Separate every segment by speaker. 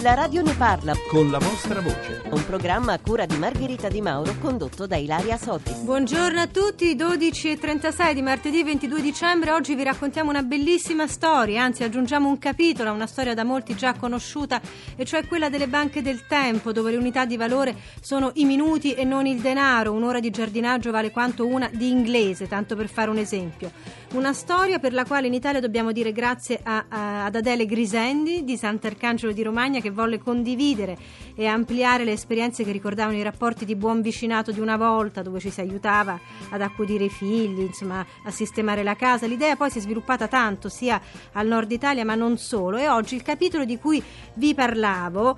Speaker 1: La radio ne parla.
Speaker 2: Con la vostra voce.
Speaker 1: Un programma a cura di Margherita Di Mauro condotto da Ilaria Soti.
Speaker 3: Buongiorno a tutti, 12:36 di martedì 22 dicembre. Oggi vi raccontiamo una bellissima storia, anzi aggiungiamo un capitolo a una storia da molti già conosciuta, e cioè quella delle banche del tempo, dove le unità di valore sono i minuti e non il denaro. Un'ora di giardinaggio vale quanto una di inglese, tanto per fare un esempio. Una storia per la quale in Italia dobbiamo dire grazie ad Adele Grisendi di Sant'Arcangelo di Romagna, che volle condividere e ampliare le esperienze che ricordavano i rapporti di buon vicinato di una volta, dove ci si aiutava ad accudire i figli, insomma a sistemare la casa. L'idea poi si è sviluppata tanto sia al nord Italia ma non solo, e oggi il capitolo di cui vi parlavo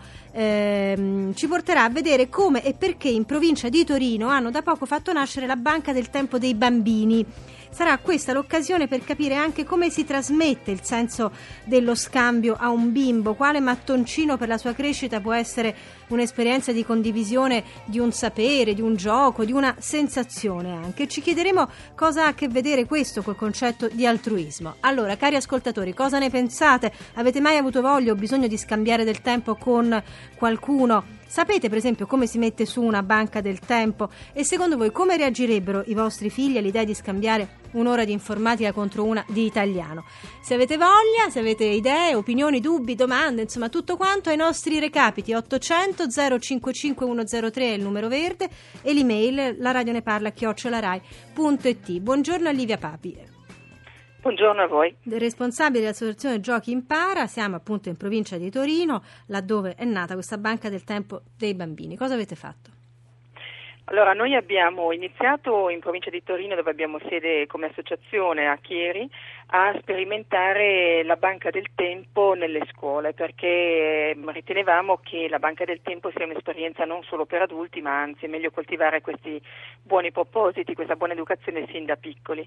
Speaker 3: ci porterà a vedere come e perché in provincia di Torino hanno da poco fatto nascere la Banca del Tempo dei Bambini. Sarà questa l'occasione per capire anche come si trasmette il senso dello scambio a un bimbo, quale mattoncino per la sua crescita può essere un'esperienza di condivisione di un sapere, di un gioco, di una sensazione anche. Ci chiederemo cosa ha a che vedere questo col concetto di altruismo. Allora, cari ascoltatori, cosa ne pensate? Avete mai avuto voglia o bisogno di scambiare del tempo con qualcuno? Sapete per esempio come si mette su una banca del tempo? E secondo voi come reagirebbero i vostri figli all'idea di scambiare un'ora di informatica contro una di italiano? Se avete voglia, se avete idee, opinioni, dubbi, domande, insomma tutto quanto, ai nostri recapiti 800 055 103 è il numero verde, e l'email laradioneparla@rai.it. Buongiorno a Livia Papi.
Speaker 4: Buongiorno a voi.
Speaker 3: Responsabile dell'associazione Giochi Impara. Siamo appunto in provincia di Torino, laddove è nata questa Banca del Tempo dei Bambini. Cosa avete fatto?
Speaker 4: Allora, noi abbiamo iniziato in provincia di Torino, dove abbiamo sede come associazione a Chieri, a sperimentare la Banca del Tempo nelle scuole, perché ritenevamo che la Banca del Tempo sia un'esperienza non solo per adulti, ma anzi è meglio coltivare questi buoni propositi, questa buona educazione sin da piccoli.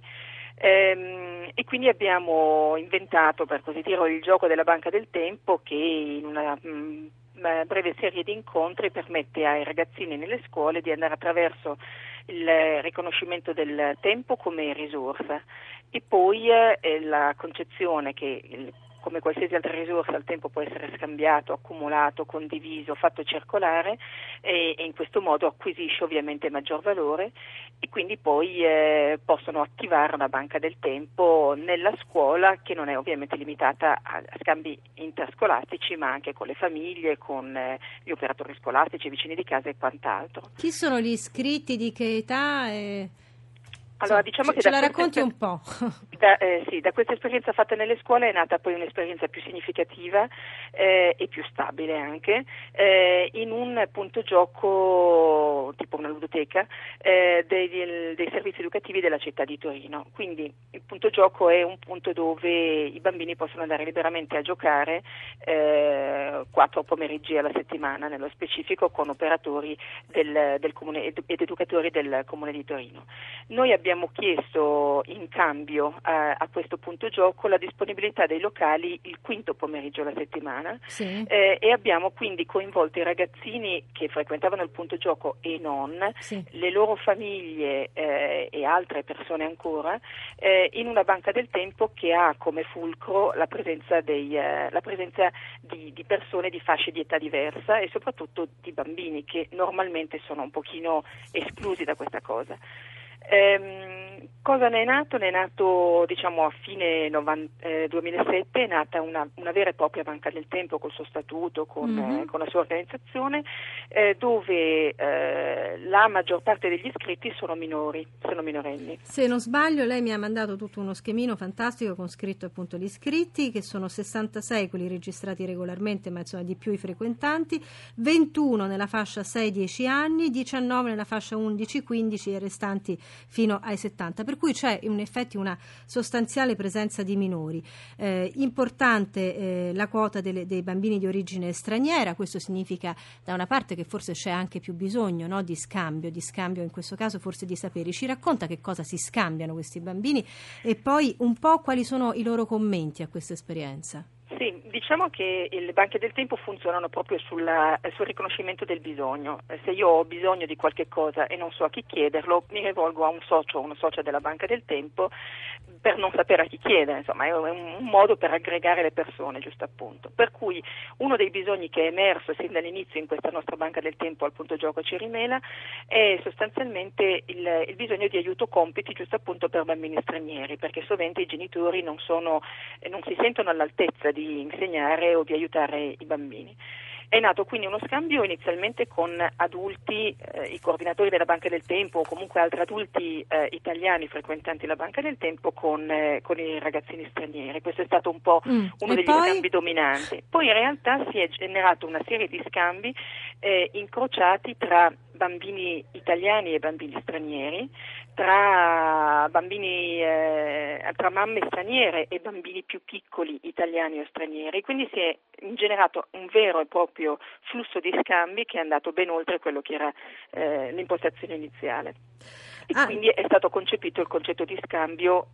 Speaker 4: E quindi abbiamo inventato, per così dire, il gioco della Banca del Tempo, che in una breve serie di incontri permette ai ragazzini nelle scuole di andare attraverso il riconoscimento del tempo come risorsa, e poi la concezione che come qualsiasi altra risorsa il tempo può essere scambiato, accumulato, condiviso, fatto circolare, e in questo modo acquisisce ovviamente maggior valore, e quindi poi possono attivare una banca del tempo nella scuola, che non è ovviamente limitata a scambi interscolastici, ma anche con le famiglie, con gli operatori scolastici, i vicini di casa e quant'altro.
Speaker 3: Chi sono gli iscritti, di che età?
Speaker 4: Allora, diciamo che
Speaker 3: ce la racconti un po'.
Speaker 4: Da questa esperienza fatta nelle scuole è nata poi un'esperienza più significativa e più stabile anche, in un punto gioco, tipo una ludoteca, dei servizi educativi della città di Torino. Quindi il punto gioco è un punto dove i bambini possono andare liberamente a giocare 4 pomeriggi alla settimana, nello specifico, con operatori del comune ed educatori del comune di Torino. Noi abbiamo chiesto in cambio a questo punto gioco la disponibilità dei locali il 5° pomeriggio alla settimana,
Speaker 3: sì.
Speaker 4: E abbiamo quindi coinvolto i ragazzini che frequentavano il punto gioco e non,
Speaker 3: sì,
Speaker 4: le loro famiglie e altre persone ancora, in una banca del tempo che ha come fulcro la presenza di persone di fasce di età diversa, e soprattutto di bambini che normalmente sono un pochino esclusi da questa cosa. Cosa ne è nato? Ne è nato, diciamo, a fine 2007, è nata una vera e propria banca del tempo col suo statuto, con la sua organizzazione, dove la maggior parte degli iscritti sono minorenni.
Speaker 3: Se non sbaglio, lei mi ha mandato tutto uno schemino fantastico con scritto appunto gli iscritti, che sono 66 quelli registrati regolarmente, ma insomma di più i frequentanti, 21 nella fascia 6-10 anni, 19 nella fascia 11-15 e restanti fino ai 70, per cui c'è in effetti una sostanziale presenza di minori. Importante la quota dei bambini di origine straniera. Questo significa da una parte che forse c'è anche più bisogno, no, di scambio in questo caso forse di saperi. Ci racconta che cosa si scambiano questi bambini e poi un po' quali sono i loro commenti a questa esperienza.
Speaker 4: Sì, diciamo che le banche del tempo funzionano proprio sul riconoscimento del bisogno. Se io ho bisogno di qualche cosa e non so a chi chiederlo, mi rivolgo a un socio o una socia della banca del tempo per non sapere a chi chiedere, insomma è un modo per aggregare le persone, giusto appunto. Per cui uno dei bisogni che è emerso sin dall'inizio in questa nostra banca del tempo al punto gioco Cirimela è sostanzialmente il bisogno di aiuto compiti, giusto appunto per bambini stranieri, perché sovente i genitori non si sentono all'altezza di insegnare o di aiutare i bambini. È nato quindi uno scambio inizialmente con adulti, i coordinatori della Banca del Tempo o comunque altri adulti italiani frequentanti la Banca del Tempo con i ragazzini stranieri. Questo è stato un po' uno degli scambi dominanti. Poi in realtà si è generato una serie di scambi incrociati tra bambini italiani e bambini stranieri, tra mamme straniere e bambini più piccoli italiani o stranieri, quindi si è generato un vero e proprio flusso di scambi che è andato ben oltre quello che era l'impostazione iniziale. E quindi è stato concepito il concetto di scambio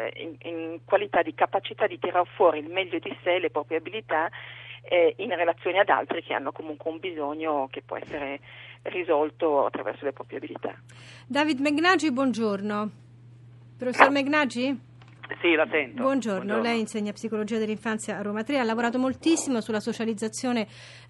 Speaker 4: in qualità di capacità di tirar fuori il meglio di sé, le proprie abilità in relazione ad altri che hanno comunque un bisogno che può essere risolto attraverso le proprie abilità.
Speaker 3: David Megnagi, buongiorno. Professor Megnagi?
Speaker 2: Sì, la sento.
Speaker 3: Buongiorno, lei insegna psicologia dell'infanzia a Roma 3, ha lavorato moltissimo sulla socializzazione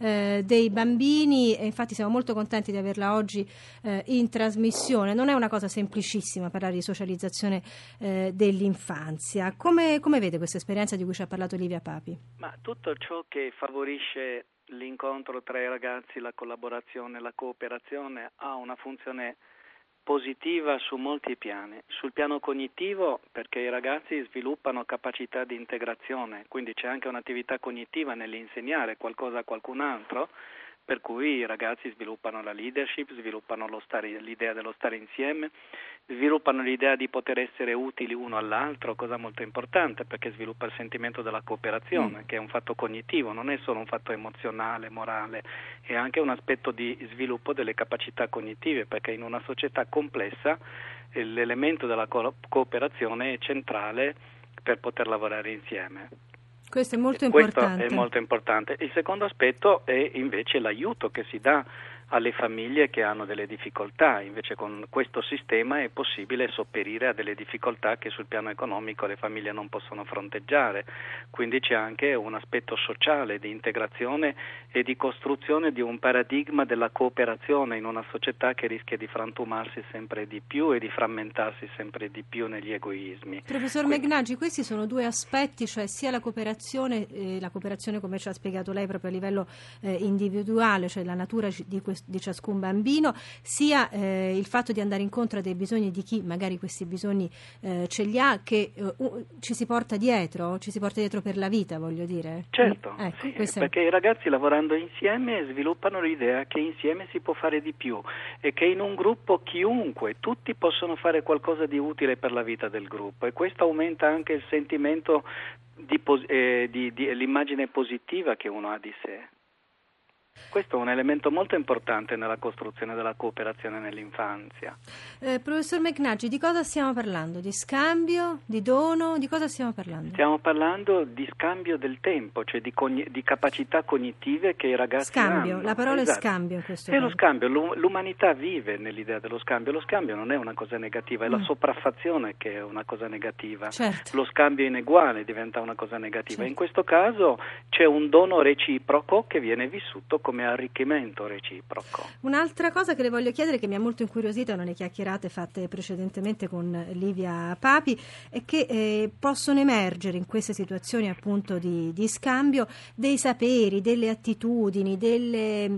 Speaker 3: dei bambini e infatti siamo molto contenti di averla oggi in trasmissione. Non è una cosa semplicissima parlare di socializzazione dell'infanzia. Come vede questa esperienza di cui ci ha parlato Livia Papi?
Speaker 2: Ma tutto ciò che favorisce l'incontro tra i ragazzi, la collaborazione, la cooperazione ha una funzione positiva su molti piani. Sul piano cognitivo, perché i ragazzi sviluppano capacità di integrazione, quindi c'è anche un'attività cognitiva nell'insegnare qualcosa a qualcun altro, per cui i ragazzi sviluppano la leadership, sviluppano l'idea dello stare insieme, sviluppano l'idea di poter essere utili uno all'altro, cosa molto importante perché sviluppa il sentimento della cooperazione, che è un fatto cognitivo, non è solo un fatto emozionale, morale, è anche un aspetto di sviluppo delle capacità cognitive, perché in una società complessa l'elemento della cooperazione è centrale per poter lavorare insieme.
Speaker 3: Questo è molto importante.
Speaker 2: Questo è molto importante. Il secondo aspetto è invece l'aiuto che si dà alle famiglie che hanno delle difficoltà. Invece con questo sistema è possibile sopperire a delle difficoltà che sul piano economico le famiglie non possono fronteggiare. Quindi c'è anche un aspetto sociale di integrazione e di costruzione di un paradigma della cooperazione in una società che rischia di frantumarsi sempre di più e di frammentarsi sempre di più negli egoismi.
Speaker 3: Professor Megnagi, questi sono due aspetti, cioè sia la cooperazione come ci ha spiegato lei proprio a livello individuale, cioè la natura di ciascun bambino, sia il fatto di andare incontro a dei bisogni di chi magari questi bisogni ce li ha, che ci si porta dietro per la vita, voglio dire.
Speaker 2: Certo,
Speaker 3: ecco,
Speaker 2: sì, perché i ragazzi lavorando insieme sviluppano l'idea che insieme si può fare di più e che in un gruppo tutti possono fare qualcosa di utile per la vita del gruppo, e questo aumenta anche il sentimento di l'immagine positiva che uno ha di sé. Questo è un elemento molto importante nella costruzione della cooperazione nell'infanzia.
Speaker 3: Professor Megnagi, di cosa stiamo parlando? Di scambio? Di dono? Di cosa stiamo parlando?
Speaker 2: Stiamo parlando di scambio del tempo, cioè di capacità cognitive che i ragazzi hanno.
Speaker 3: La parola
Speaker 2: esatto.
Speaker 3: È scambio in questo
Speaker 2: caso.
Speaker 3: È
Speaker 2: lo scambio, l'umanità vive nell'idea dello scambio. Lo scambio non è una cosa negativa, è la sopraffazione che è una cosa negativa.
Speaker 3: Certo.
Speaker 2: Lo scambio ineguale diventa una cosa negativa.
Speaker 3: Certo.
Speaker 2: In questo caso c'è un dono reciproco che viene vissuto come arricchimento reciproco.
Speaker 3: Un'altra cosa che le voglio chiedere, che mi ha molto incuriosita nelle chiacchierate fatte precedentemente con Livia Papi, è che possono emergere in queste situazioni appunto di scambio dei saperi, delle attitudini, delle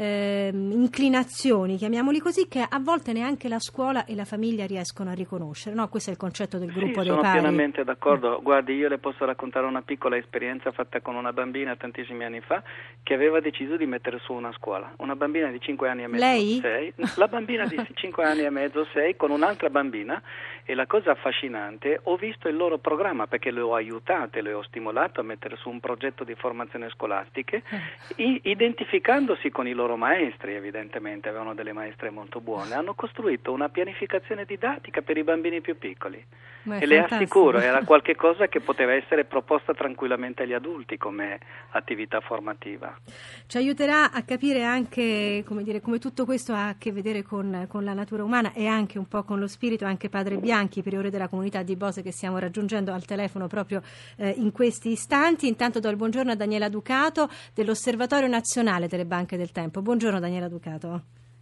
Speaker 3: inclinazioni, chiamiamoli così, che a volte neanche la scuola e la famiglia riescono a riconoscere, no? Questo è il concetto del gruppo dei pari.
Speaker 2: Sono pienamente d'accordo. Guardi, io le posso raccontare una piccola esperienza fatta con una bambina tantissimi anni fa che aveva deciso di mettere su una scuola, una bambina di 5 anni e mezzo,
Speaker 3: Lei?
Speaker 2: 6, la bambina di 5 anni e mezzo, 6, con un'altra bambina, e la cosa affascinante, ho visto il loro programma perché le ho aiutate, le ho stimolato a mettere su un progetto di formazione scolastiche, identificandosi con i loro maestri, evidentemente avevano delle maestre molto buone, hanno costruito una pianificazione didattica per i bambini più piccoli. E le assicuro, era qualche cosa che poteva essere proposta tranquillamente agli adulti come attività formativa.
Speaker 3: Ci aiuterà aiuterà a capire anche, come tutto questo ha a che vedere con la natura umana e anche un po' con lo spirito, anche Padre Bianchi, priore della comunità di Bose, che stiamo raggiungendo al telefono proprio in questi istanti. Intanto do il buongiorno a Daniela Ducato dell'Osservatorio Nazionale delle Banche del Tempo. Buongiorno Daniela Ducato.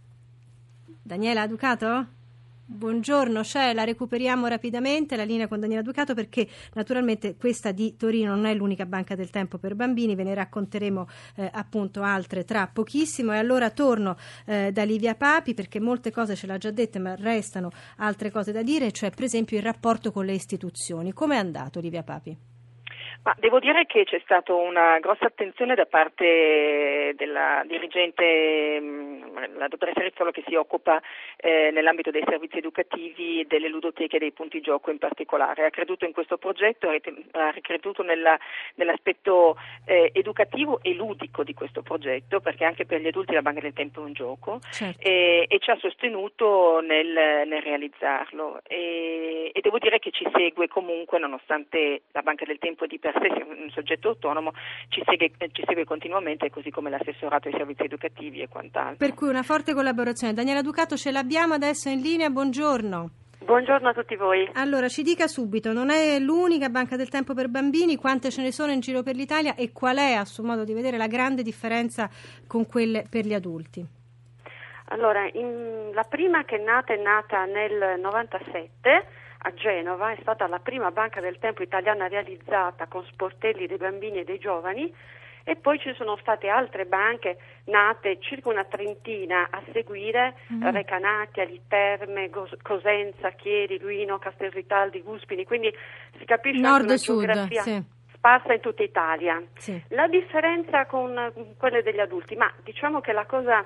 Speaker 3: Daniela Ducato? Buongiorno, la recuperiamo rapidamente la linea con Daniela Ducato, perché naturalmente questa di Torino non è l'unica banca del tempo per bambini, ve ne racconteremo appunto altre tra pochissimo. E allora torno da Livia Papi, perché molte cose ce l'ha già dette, ma restano altre cose da dire, cioè per esempio il rapporto con le istituzioni. Come è andato, Livia Papi?
Speaker 4: Ma devo dire che c'è stata una grossa attenzione da parte della dirigente, la dottoressa Rizzolo, che si occupa nell'ambito dei servizi educativi delle ludoteche e dei punti gioco in particolare. Ha creduto in questo progetto, ha creduto nell'aspetto educativo e ludico di questo progetto, perché anche per gli adulti la Banca del Tempo è un gioco, certo. e ci ha sostenuto nel realizzarlo. E devo dire che ci segue comunque, nonostante la Banca del Tempo di per sé sia un soggetto autonomo, ci segue continuamente, così come l'assessorato ai servizi educativi e quant'altro.
Speaker 3: Per cui una forte collaborazione. Daniela Ducato ce l'abbiamo adesso in linea, buongiorno.
Speaker 5: Buongiorno a tutti voi.
Speaker 3: Allora, ci dica subito, non è l'unica banca del tempo per bambini, quante ce ne sono in giro per l'Italia e qual è, a suo modo di vedere, la grande differenza con quelle per gli adulti?
Speaker 5: Allora, la prima che è nata nel 97 a Genova, è stata la prima banca del tempo italiana realizzata con sportelli dei bambini e dei giovani, e poi ci sono state altre banche nate, circa una trentina a seguire, Recanati, Aliterme, Cosenza, Chieri, Luino, Castelritaldi, Guspini, quindi si capisce
Speaker 3: Nord
Speaker 5: anche una
Speaker 3: sud,
Speaker 5: geografia
Speaker 3: sì,
Speaker 5: sparsa in tutta Italia.
Speaker 3: Sì.
Speaker 5: La differenza con quelle degli adulti, ma diciamo che la cosa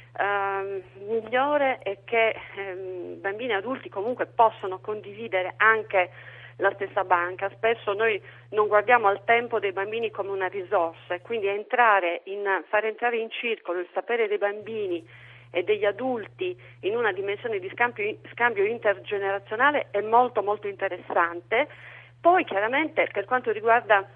Speaker 5: migliore è che bambini e adulti comunque possono condividere anche la stessa banca. Spesso noi non guardiamo al tempo dei bambini come una risorsa, e quindi far entrare in circolo il sapere dei bambini e degli adulti in una dimensione di scambio intergenerazionale è molto molto interessante. Poi chiaramente per quanto riguarda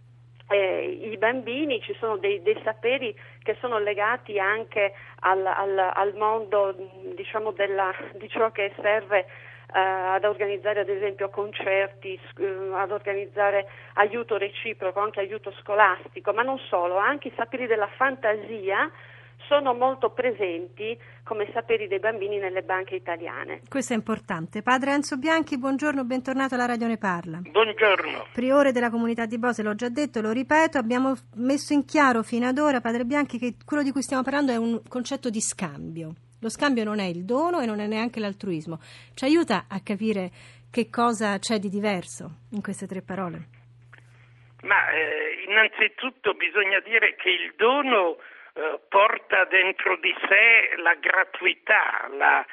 Speaker 5: i bambini ci sono dei saperi che sono legati anche al mondo, diciamo, di ciò che serve ad organizzare ad esempio concerti, ad organizzare aiuto reciproco, anche aiuto scolastico, ma non solo, anche i saperi della fantasia sono molto presenti come saperi dei bambini nelle banche italiane.
Speaker 3: Questo è importante. Padre Enzo Bianchi, buongiorno, bentornato alla Radio Ne Parla.
Speaker 6: Buongiorno.
Speaker 3: Priore della comunità di Bose, l'ho già detto, lo ripeto, abbiamo messo in chiaro fino ad ora, Padre Bianchi, che quello di cui stiamo parlando è un concetto di scambio. Lo scambio non è il dono e non è neanche l'altruismo. Ci aiuta a capire che cosa c'è di diverso in queste tre parole?
Speaker 6: Ma innanzitutto bisogna dire che il dono porta dentro di sé la gratuità,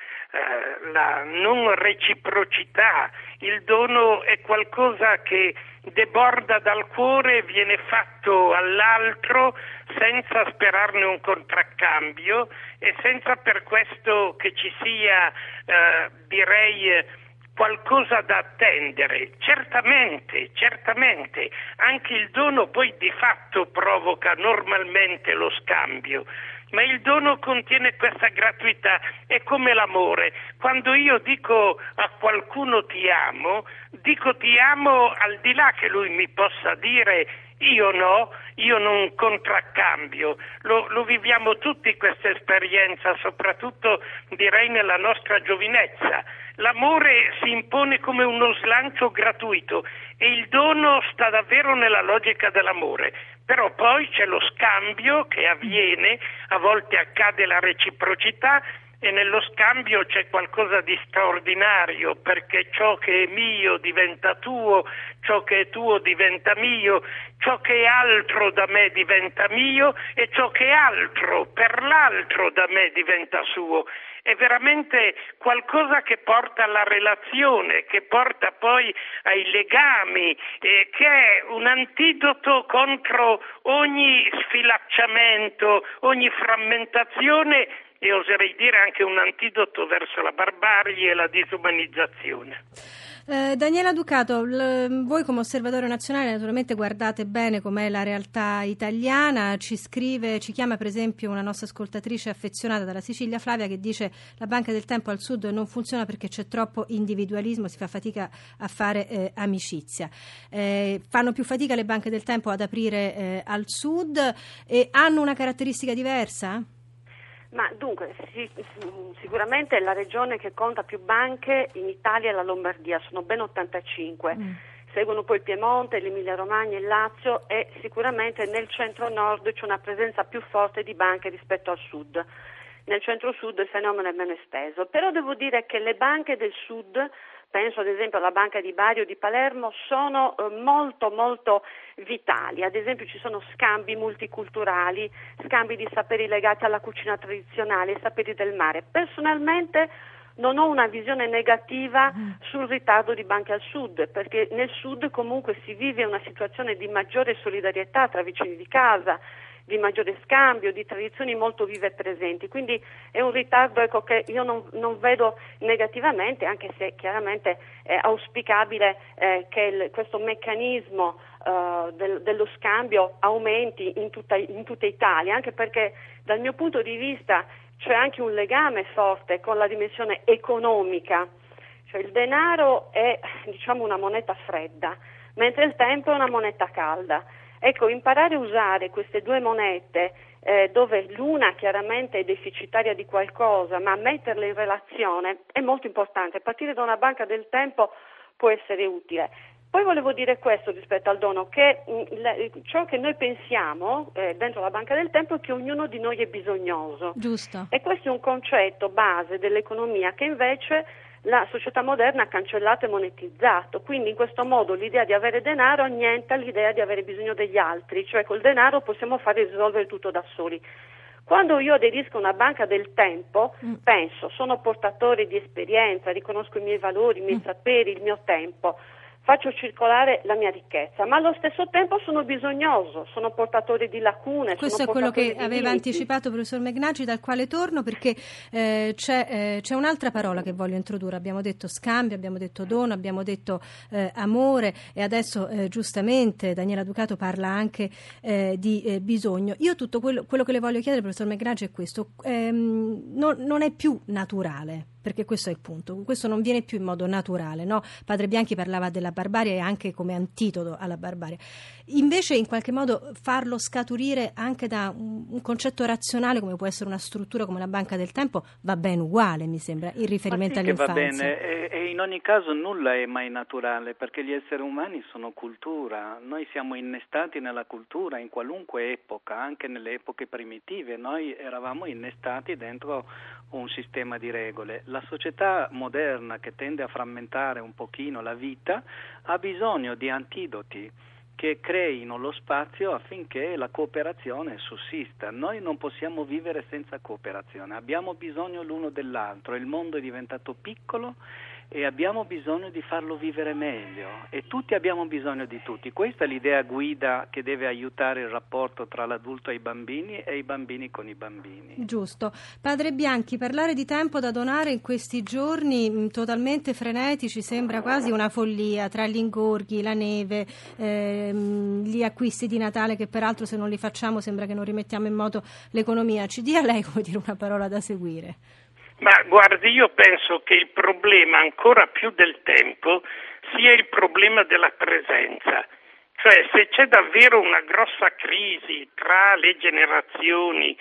Speaker 6: la non reciprocità. Il dono è qualcosa che deborda dal cuore, viene fatto all'altro senza sperarne un contraccambio e senza per questo che ci sia, direi, qualcosa da attendere. Certamente, anche il dono poi di fatto provoca normalmente lo scambio, ma il dono contiene questa gratuità, è come l'amore. Quando io dico a qualcuno ti amo, dico ti amo al di là che lui mi possa dire io non contraccambio. Lo viviamo tutti questa esperienza, soprattutto direi nella nostra giovinezza. L'amore si impone come uno slancio gratuito e il dono sta davvero nella logica dell'amore. Però poi c'è lo scambio che avviene, a volte accade la reciprocità e nello scambio c'è qualcosa di straordinario, perché ciò che è mio diventa tuo, ciò che è tuo diventa mio, ciò che è altro da me diventa mio e ciò che è altro per l'altro da me diventa suo. È veramente qualcosa che porta alla relazione, che porta poi ai legami, che è un antidoto contro ogni sfilacciamento, ogni frammentazione e oserei dire anche un antidoto verso la barbarie e la disumanizzazione.
Speaker 3: Daniela Ducato, voi come Osservatorio Nazionale naturalmente guardate bene com'è la realtà italiana, ci chiama per esempio una nostra ascoltatrice affezionata dalla Sicilia, Flavia, che dice la Banca del Tempo al Sud non funziona perché c'è troppo individualismo, si fa fatica a fare amicizia. Fanno più fatica le banche del tempo ad aprire al Sud e hanno una caratteristica diversa?
Speaker 5: Ma dunque, sicuramente la regione che conta più banche in Italia è la Lombardia, sono ben 85. Seguono poi il Piemonte, l'Emilia Romagna, il Lazio e sicuramente nel centro-nord c'è una presenza più forte di banche rispetto al sud. Nel centro-sud il fenomeno è meno esteso, però devo dire che le banche del sud, penso ad esempio alla Banca di Bari o di Palermo, sono molto molto vitali. Ad esempio ci sono scambi multiculturali, scambi di saperi legati alla cucina tradizionale, saperi del mare. Personalmente non ho una visione negativa sul ritardo di banche al sud, perché nel sud comunque si vive una situazione di maggiore solidarietà tra vicini di casa, di maggiore scambio, di tradizioni molto vive e presenti, quindi è un ritardo che io non vedo negativamente, anche se chiaramente è auspicabile che questo meccanismo dello scambio aumenti in tutta Italia, anche perché dal mio punto di vista c'è anche un legame forte con la dimensione economica, cioè il denaro è una moneta fredda, mentre il tempo è una moneta calda. Ecco, imparare a usare queste due monete dove l'una chiaramente è deficitaria di qualcosa, ma metterle in relazione è molto importante. Partire da una banca del tempo può essere utile. Poi volevo dire questo rispetto al dono, che ciò che noi pensiamo dentro la banca del tempo è che ognuno di noi è bisognoso.
Speaker 3: Giusto.
Speaker 5: E questo è un concetto base dell'economia che invece la società moderna ha cancellato e monetizzato, quindi in questo modo l'idea di avere denaro annienta l'idea di avere bisogno degli altri, cioè col denaro possiamo fare risolvere tutto da soli. Quando io aderisco a una banca del tempo, penso, sono portatore di esperienza, riconosco i miei valori, i miei saperi, il mio tempo, faccio circolare la mia ricchezza, ma allo stesso tempo sono bisognoso, sono portatore di lacune.
Speaker 3: Questo è quello che aveva anticipato il professor Megnacci, dal quale torno, perché c'è un'altra parola che voglio introdurre. Abbiamo detto scambio, abbiamo detto dono, abbiamo detto amore e adesso giustamente Daniela Ducato parla anche di bisogno. Io tutto quello che le voglio chiedere, professor Megnacci, è questo. Non è più naturale, perché questo è il punto, questo non viene più in modo naturale, no? Padre Bianchi parlava della barbarie anche come antidoto alla barbarie, invece in qualche modo farlo scaturire anche da un concetto razionale come può essere una struttura come la Banca del Tempo va bene uguale, mi sembra, in riferimento all'infanzia.
Speaker 2: Va bene, e in ogni caso nulla è mai naturale, perché gli esseri umani sono cultura, noi siamo innestati nella cultura in qualunque epoca, anche nelle epoche primitive, noi eravamo innestati dentro un sistema di regole. La società moderna, che tende a frammentare un pochino la vita, ha bisogno di antidoti che creino lo spazio affinché la cooperazione sussista. Noi non possiamo vivere senza cooperazione, abbiamo bisogno l'uno dell'altro, il mondo è diventato piccolo e abbiamo bisogno di farlo vivere meglio e tutti abbiamo bisogno di tutti. Questa è l'idea guida che deve aiutare il rapporto tra l'adulto e i bambini e i bambini con i bambini.
Speaker 3: Giusto. Padre Bianchi, parlare di tempo da donare in questi giorni totalmente frenetici sembra quasi una follia, tra gli ingorghi, la neve, gli acquisti di Natale che peraltro se non li facciamo sembra che non rimettiamo in moto l'economia. Ci dia lei, come dire, una parola da seguire.
Speaker 6: Ma guardi, io penso che il problema ancora più del tempo sia il problema della presenza. Cioè, se c'è davvero una grossa crisi tra le generazioni,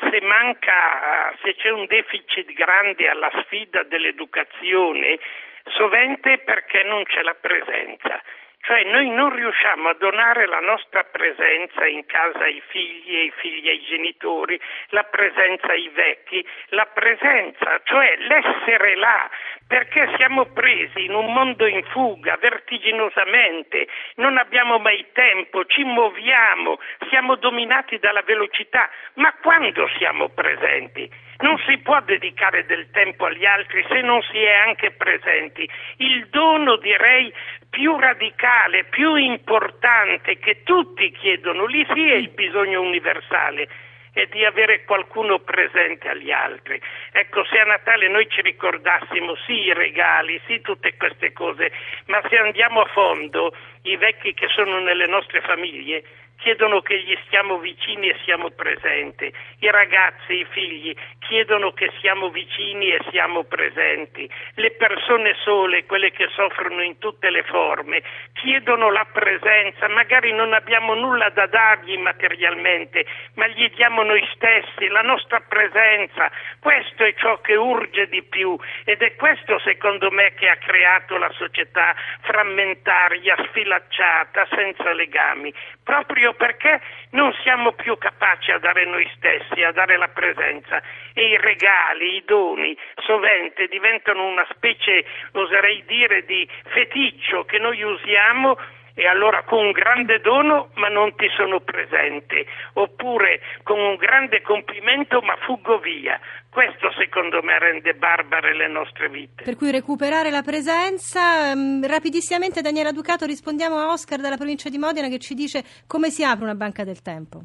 Speaker 6: se c'è un deficit grande alla sfida dell'educazione, sovente perché non c'è la presenza. Cioè noi non riusciamo a donare la nostra presenza in casa ai figli e i figli ai genitori, la presenza ai vecchi, la presenza, cioè l'essere là, perché siamo presi in un mondo in fuga vertiginosamente, non abbiamo mai tempo, ci muoviamo, siamo dominati dalla velocità, ma quando siamo presenti? Non si può dedicare del tempo agli altri se non si è anche presenti. Il dono, direi, più radicale, più importante che tutti chiedono, lì sì è il bisogno universale. è di avere qualcuno presente agli altri. Ecco, se a Natale noi ci ricordassimo sì i regali, sì tutte queste cose, ma se andiamo a fondo, i vecchi che sono nelle nostre famiglie chiedono che gli stiamo vicini e siamo presenti, i ragazzi, i figli chiedono che siamo vicini e siamo presenti, le persone sole, quelle che soffrono in tutte le forme, chiedono la presenza, magari non abbiamo nulla da dargli materialmente, ma gli diamo noi stessi, la nostra presenza. Questo è ciò che urge di più ed è questo secondo me che ha creato la società frammentaria, sfilacciata, senza legami, proprio perché non siamo più capaci a dare noi stessi, a dare la presenza, e i regali, i doni sovente diventano una specie, oserei dire, di feticcio che noi usiamo, e allora con un grande dono ma non ti sono presente, oppure con un grande complimento ma fuggo via. Questo secondo me rende barbare le nostre vite.
Speaker 3: Per cui recuperare la presenza. Rapidissimamente Daniela Ducato, rispondiamo a Oscar dalla provincia di Modena che ci dice come si apre una banca del tempo.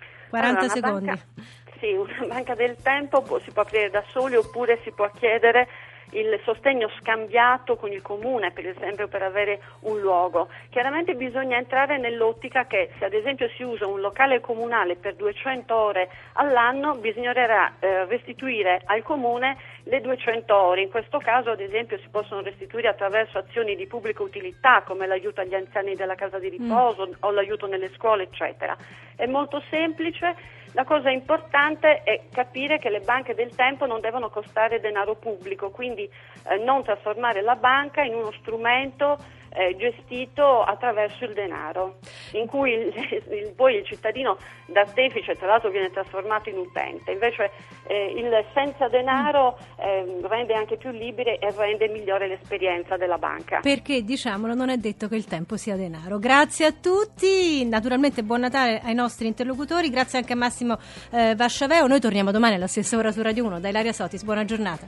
Speaker 3: 40 secondi.
Speaker 5: Una banca del tempo si può aprire da soli oppure si può chiedere il sostegno scambiato con il comune, per esempio, per avere un luogo. Chiaramente bisogna entrare nell'ottica che se ad esempio si usa un locale comunale per 200 ore all'anno, bisognerà restituire al comune le 200 ore. In questo caso ad esempio si possono restituire attraverso azioni di pubblica utilità come l'aiuto agli anziani della casa di riposo o l'aiuto nelle scuole, eccetera. È molto semplice. La cosa importante è capire che le banche del tempo non devono costare denaro pubblico, quindi non trasformare la banca in uno strumento gestito attraverso il denaro, in cui poi il cittadino d'artefice tra l'altro viene trasformato in utente. Invece il senza denaro rende anche più libere e rende migliore l'esperienza della banca.
Speaker 3: Perché, diciamolo, non è detto che il tempo sia denaro. Grazie a tutti, naturalmente buon Natale ai nostri interlocutori, grazie anche a Massimo Vasciaveo. Noi torniamo domani alla stessa ora su Radio 1. Da Ilaria Sotis, buona giornata.